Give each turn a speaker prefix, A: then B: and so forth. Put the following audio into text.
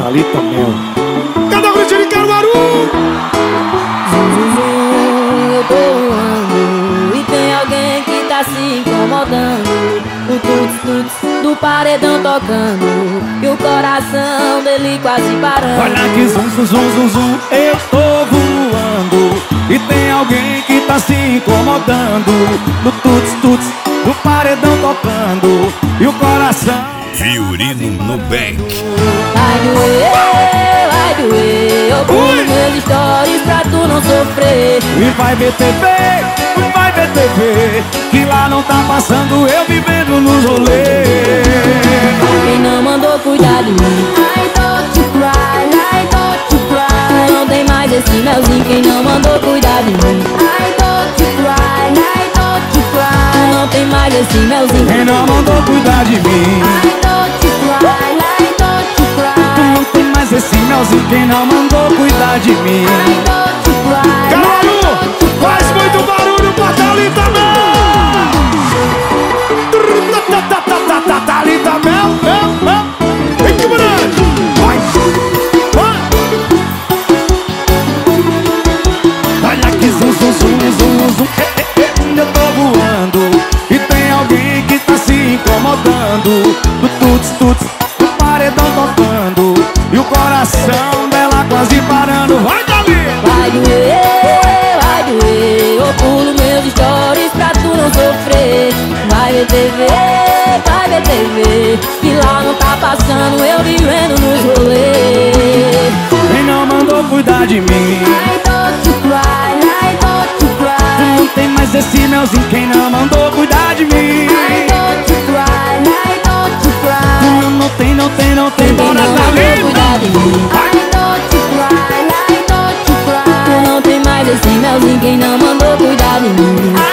A: Thalita Mel.
B: Cada gritinho de Caruaru.
C: Eu tô voando e tem alguém que tá se incomodando. O tuts-tuts do paredão tocando e o coração dele quase parando.
A: Olha que zum, zum, zum, zum, zum. Eu tô voando e tem alguém que tá se incomodando. No tuts-tuts do paredão tocando e o coração.
D: Fiorino Nubank.
C: Vai doer, eu pulo meus stories pra tu não sofrer.
A: E vai ver TV, que lá não tá passando eu vivendo nos rolês.
C: Quem não mandou cuidar de mim, I don't cry. Não tem mais esse melzinho. Quem não mandou cuidar de mim, I don't cry. Não tem mais esse melzinho.
A: Quem não mandou cuidar de mim,
C: I don't cry.
A: tu não tem mais esse melzinho. Quem não mandou cuidar de mim,
C: I don't cry.
B: Caruaru, faz muito barulho pra Thalita Mel.
A: Thalita Mel, Mel.
B: Vem que grande. Vai.
A: Olha que zum, zum, zum, zum, zum. Eu tô voando e tem alguém que tá se incomodando. Do tuts-tuts, do paredão tocando e o coração dela quase parando. Vai, Thalita!
C: Vai doer, eu pulo meus stories pra tu não sofrer. Vai ver TV, que lá não tá passando eu vivendo nos rolês.
A: Quem não mandou cuidar de mim,
C: I don't cry.
A: tu não tem mais esse melzinho. Quem não mandou cuidar de mim,
C: I don't cry.
A: tu não tem,
C: Quem
A: bora,
C: não mandou
A: Thalita!
C: cuidar de mim, I don't cry. Tu não tem mais esse melzinho. Quem não mandou cuidar de mim,